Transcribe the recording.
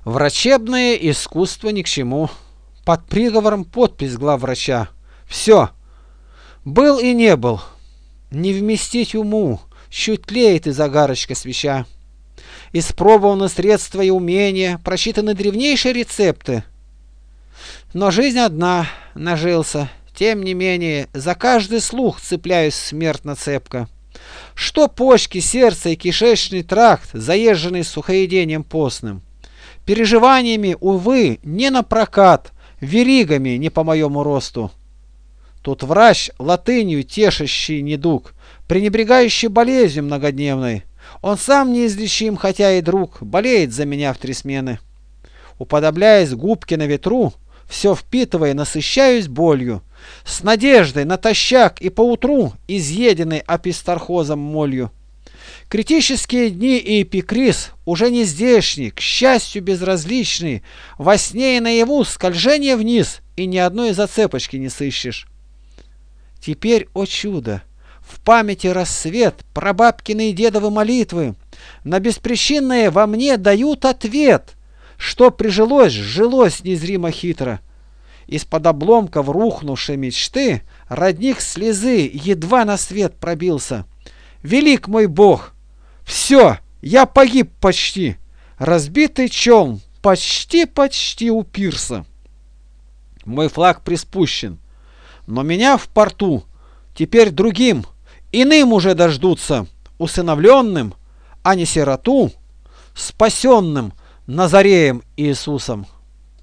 Врачебное искусство ни к чему. Под приговором подпись главврача. Все. Был и не был. Не вместить уму. Чуть тлеет из огарочка свеча. Испробованы средства и умения, просчитаны древнейшие рецепты. Но жизнь одна, нажился. Тем не менее, за каждый слух цепляюсь смертно цепко. Что почки, сердце и кишечный тракт, заезженный сухоедением постным? Переживаниями, увы, не напрокат, веригами не по моему росту. Тут врач латынью тешащий недуг, пренебрегающий болезнью многодневной. Он сам неизлечим, хотя и друг, болеет за меня в 3 смены. Уподобляясь губке на ветру, все впитывая, насыщаюсь болью, с надеждой натощак и поутру изъеденный апистархозом молью. Критические дни и эпикриз уже не здешний, к счастью безразличный, во сне и наяву скольжение вниз, и ни одной зацепочки не сыщешь. Теперь, о чудо, в памяти рассвет, прабабкины и дедовы молитвы на беспричинное во мне дают ответ, что прижилось, жилось незримо хитро. Из-под обломков рухнувшей мечты родник слезы едва на свет пробился. Велик мой Бог! Все, я погиб почти. Разбитый челн почти у пирса. Мой флаг приспущен, но меня в порту теперь другим, иным уже дождутся, усыновленным, а не сироту, спасенным Назареем Иисусом.